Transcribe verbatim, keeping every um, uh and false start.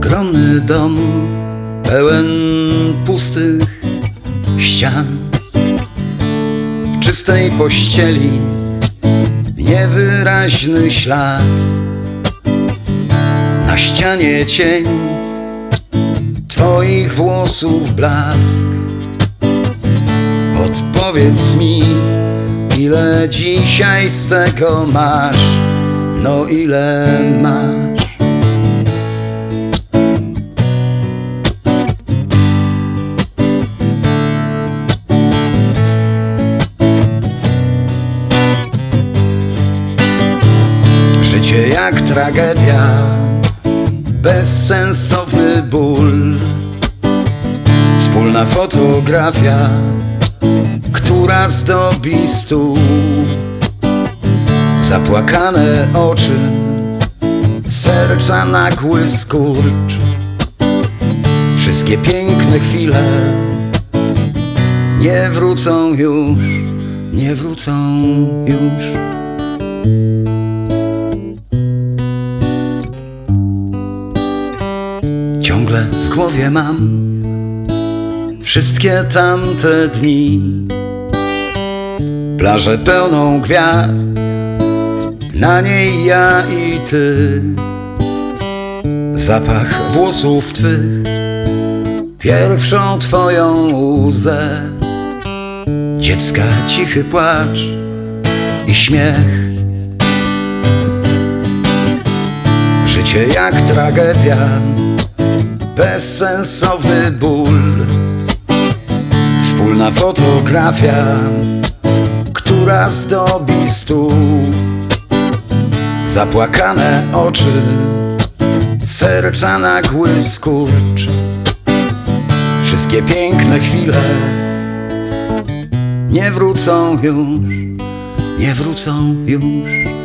Ogromny dom pełen pustych ścian, w czystej pościeli niewyraźny ślad, na ścianie cień twoich włosów blask. Odpowiedz mi, ile dzisiaj z tego masz, no ile masz? Życie jak tragedia, bezsensowny ból, wspólna fotografia, która zdobi stół, zapłakane oczy, serca nagły skurcz. Wszystkie piękne chwile nie wrócą już, nie wrócą już. Ciągle w głowie mam wszystkie tamte dni, plażę pełną gwiazd, na niej ja i ty, zapach włosów twych, pierwszą twoją łzę, dziecka cichy płacz i śmiech. Życie jak tragedia, bezsensowny ból, wspólna fotografia, która zdobi stół, zapłakane oczy, serca nagły skurcz. Wszystkie piękne chwile nie wrócą już, nie wrócą już.